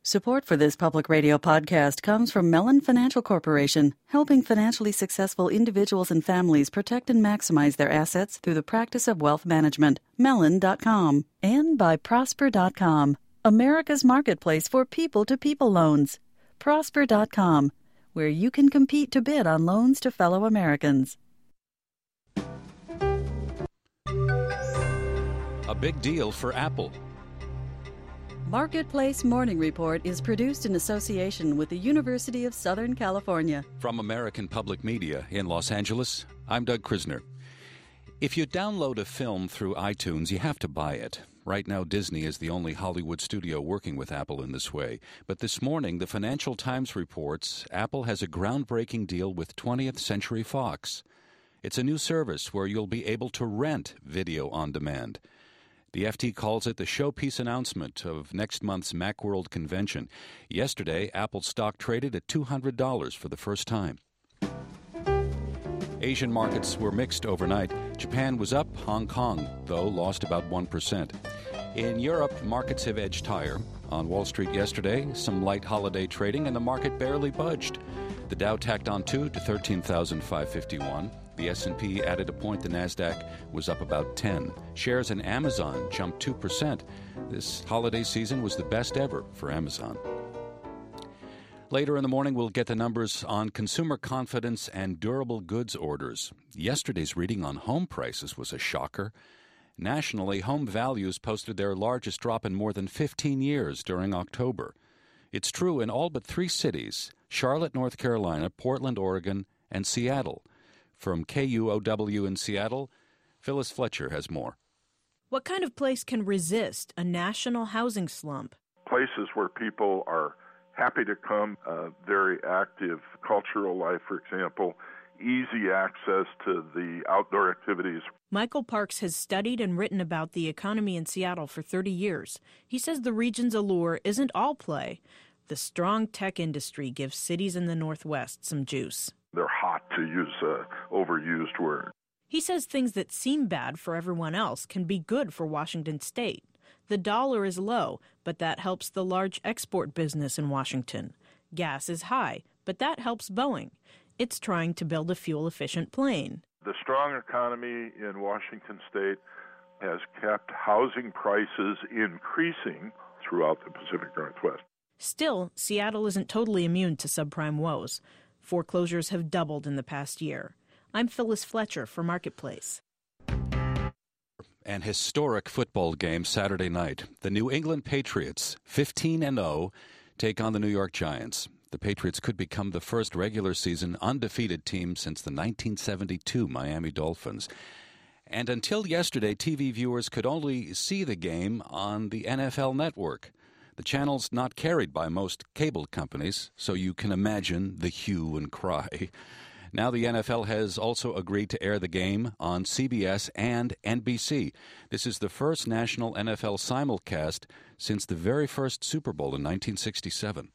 Support for this public radio podcast comes from Mellon Financial Corporation, helping financially successful individuals and families protect and maximize their assets through the practice of wealth management. Mellon.com. And by Prosper.com, America's marketplace for people-to-people loans. Prosper.com, where you can compete to bid on loans to fellow Americans. A big deal for Apple. Marketplace Morning Report is produced in association with the University of Southern California. From American Public Media in Los Angeles, I'm Doug Krisner. If you download a film through iTunes, you have to buy it. Right now, Disney is the only Hollywood studio working with Apple in this way. But this morning, the Financial Times reports Apple has a groundbreaking deal with 20th Century Fox. It's a new service where you'll be able to rent video on demand. The FT calls it the showpiece announcement of next month's Macworld convention. Yesterday, Apple stock traded at $200 for the first time. Asian markets were mixed overnight. Japan was up. Hong Kong, though, lost about 1%. In Europe, markets have edged higher. On Wall Street yesterday, some light holiday trading, and the market barely budged. The Dow tacked on 2 to 13,551. The S&P added a point. The Nasdaq was up about 10. Shares in Amazon jumped 2%. This holiday season was the best ever for Amazon. Later in the morning, we'll get the numbers on consumer confidence and durable goods orders. Yesterday's reading on home prices was a shocker. Nationally, home values posted their largest drop in more than 15 years during October. It's true in all but 3 cities: Charlotte, North Carolina, Portland, Oregon, and Seattle. From KUOW in Seattle, Phyllis Fletcher has more. What kind of place can resist a national housing slump? Places where people are happy to come, very active cultural life, for example, easy access to the outdoor activities. Michael Parks has studied and written about the economy in Seattle for 30 years. He says the region's allure isn't all play. The strong tech industry gives cities in the Northwest some juice. They're hot, to use an overused word. He says things that seem bad for everyone else can be good for Washington State. The dollar is low, but that helps the large export business in Washington. Gas is high, but that helps Boeing. It's trying to build a fuel-efficient plane. The strong economy in Washington State has kept housing prices increasing throughout the Pacific Northwest. Still, Seattle isn't totally immune to subprime woes. Foreclosures have doubled in the past year. I'm Phyllis Fletcher for Marketplace. An historic football game Saturday night. The New England Patriots, 15-0, take on the New York Giants. The Patriots could become the first regular season undefeated team since the 1972 Miami Dolphins. And until yesterday, TV viewers could only see the game on the NFL Network. The channel's not carried by most cable companies, so you can imagine the hue and cry. Now the NFL has also agreed to air the game on CBS and NBC. This is the first national NFL simulcast since the very first Super Bowl in 1967.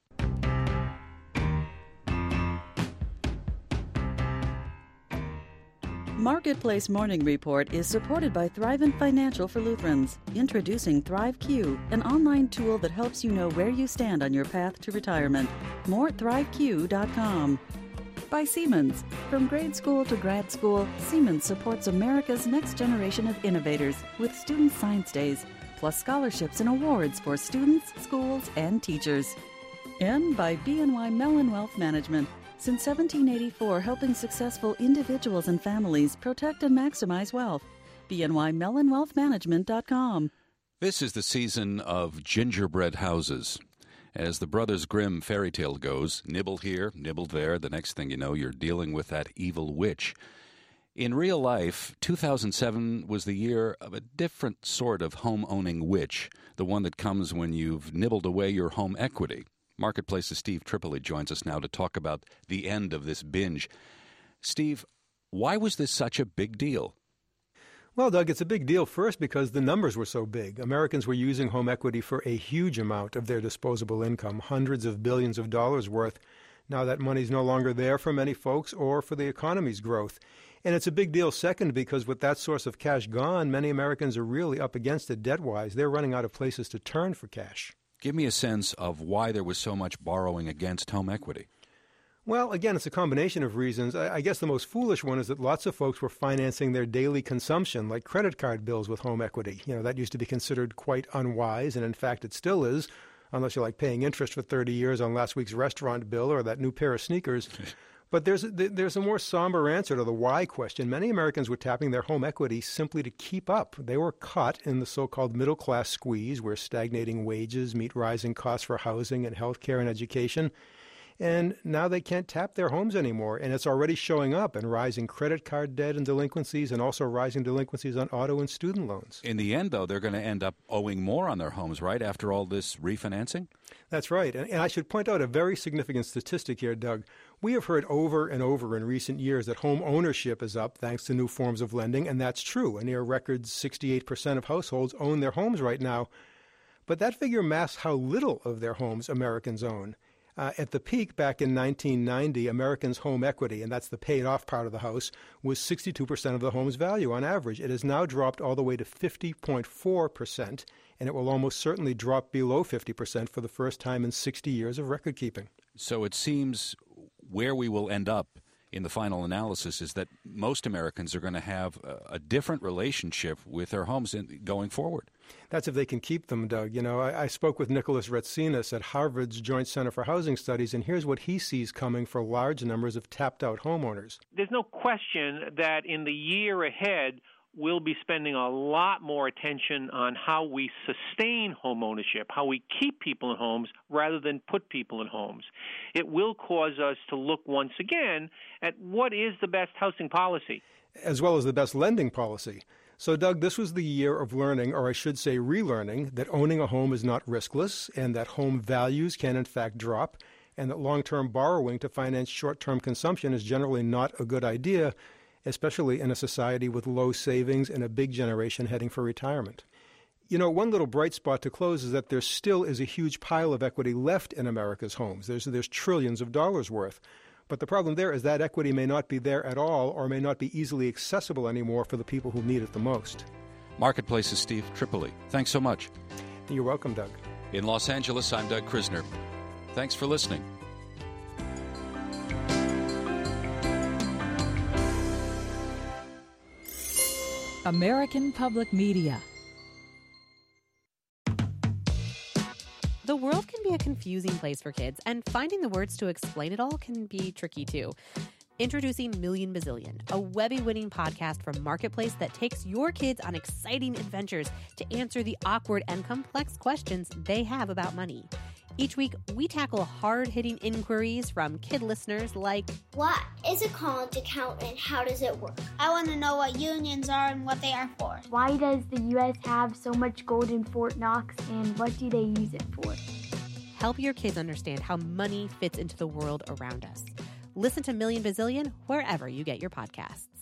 Marketplace Morning Report is supported by Thrivent Financial for Lutherans, introducing ThriveQ, an online tool that helps you know where you stand on your path to retirement. More at ThriveQ.com. By Siemens. From grade school to grad school, Siemens supports America's next generation of innovators with Student Science Days, plus scholarships and awards for students, schools, and teachers. And by BNY Mellon Wealth Management. Since 1784, helping successful individuals and families protect and maximize wealth. BNYMellonWealthManagement.com. This is the season of gingerbread houses. As the Brothers Grimm fairy tale goes, nibble here, nibble there, the next thing you know, you're dealing with that evil witch. In real life, 2007 was the year of a different sort of home-owning witch, the one that comes when you've nibbled away your home equity. Marketplace's Steve Tripoli joins us now to talk about the end of this binge. Steve, why was this such a big deal? Well, Doug, it's a big deal first because the numbers were so big. Americans were using home equity for a huge amount of their disposable income, hundreds of billions of dollars worth. Now that money's no longer there for many folks or for the economy's growth. And it's a big deal second because with that source of cash gone, many Americans are really up against it debt-wise. They're running out of places to turn for cash. Give me a sense of why there was so much borrowing against home equity. Well, again, it's a combination of reasons. I guess the most foolish one is that lots of folks were financing their daily consumption, like credit card bills, with home equity. That used to be considered quite unwise, and in fact it still is, unless you're like paying interest for 30 years on last week's restaurant bill or that new pair of sneakers. But there's a more somber answer to the why question. Many Americans were tapping their home equity simply to keep up. They were caught in the so-called middle-class squeeze, where stagnating wages meet rising costs for housing and health care and education. And now they can't tap their homes anymore, and it's already showing up in rising credit card debt and delinquencies, and also rising delinquencies on auto and student loans. In the end, though, they're going to end up owing more on their homes, right, after all this refinancing? That's right. And I should point out a very significant statistic here, Doug. We have heard over and over in recent years that home ownership is up thanks to new forms of lending, and that's true. A near record 68% of households own their homes right now. But that figure masks how little of their homes Americans own. At the peak back in 1990, Americans' home equity, and that's the paid-off part of the house, was 62% of the home's value on average. It has now dropped all the way to 50.4%, and it will almost certainly drop below 50% for the first time in 60 years of record-keeping. So it seems where we will end up in the final analysis is that most Americans are going to have a different relationship with their homes going forward. That's if they can keep them, Doug. I spoke with Nicholas Retsinas at Harvard's Joint Center for Housing Studies, and here's what he sees coming for large numbers of tapped-out homeowners. There's no question that in the year ahead, we'll be spending a lot more attention on how we sustain home ownership, how we keep people in homes rather than put people in homes. It will cause us to look once again at what is the best housing policy, as well as the best lending policy. So, Doug, this was the year of learning, or I should say relearning, that owning a home is not riskless and that home values can in fact drop, and that long-term borrowing to finance short-term consumption is generally not a good idea, especially in a society with low savings and a big generation heading for retirement. One little bright spot to close is that there still is a huge pile of equity left in America's homes. There's trillions of dollars worth. But the problem there is that equity may not be there at all or may not be easily accessible anymore for the people who need it the most. Marketplace's Steve Tripoli. Thanks so much. You're welcome, Doug. In Los Angeles, I'm Doug Krisner. Thanks for listening. American Public Media. The world can be a confusing place for kids, and finding the words to explain it all can be tricky too. Introducing Million Bazillion, a Webby-winning podcast from Marketplace that takes your kids on exciting adventures to answer the awkward and complex questions they have about money. Each week, we tackle hard-hitting inquiries from kid listeners like, what is a college account and how does it work? I want to know what unions are and what they are for. Why does the U.S. have so much gold in Fort Knox, and what do they use it for? Help your kids understand how money fits into the world around us. Listen to Million Bazillion wherever you get your podcasts.